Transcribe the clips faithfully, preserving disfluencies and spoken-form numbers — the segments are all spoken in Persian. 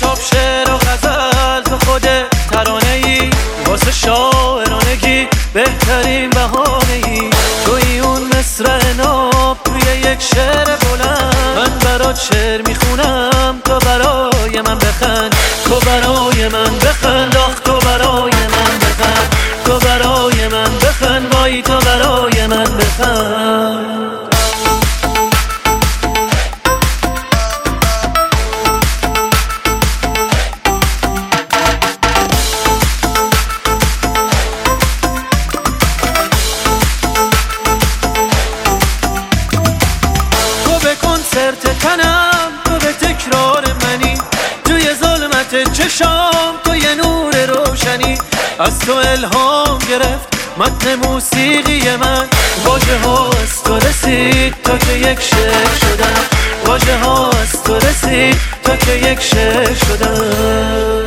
کتاب شعر و غزل تو خود ترانه ای، واسه شاعرانگی بهترین بهانه ای. توی اون مصرع ناب توی یک شعر بلند، من برات شعر میخونم تو برای من بخند، تو برای من بخند، آخ تو برای من بخند، تو برای من بخند، وای تو برای من بخند. کنسرت تنم تو به تکرار منی، توی ظلمت چشام تو یه نور روشنی. از تو الهام گرفت متن موسیقی من، واژه ها از تو رسید تا که یک شعر شدم، واژه ها از تو رسید تا که یک شعر شدم.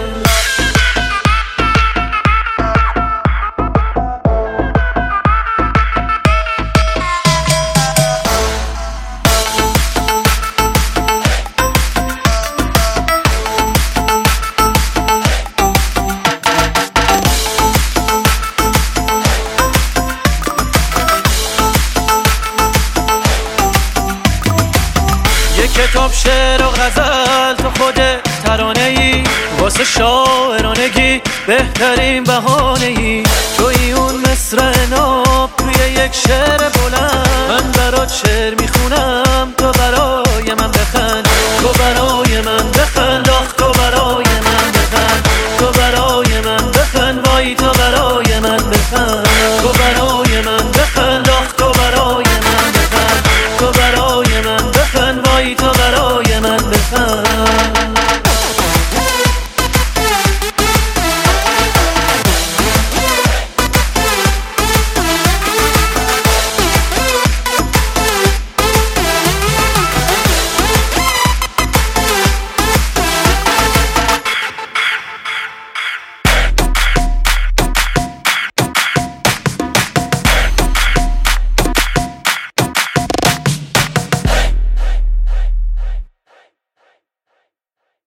کتاب شعر و غزل تو خود ترانه ای، واسه شاعرانگی بهترین بهانه ای. توی اون مصرع ناب توی یک شعر بلند، من برات شعر میخونم تو برات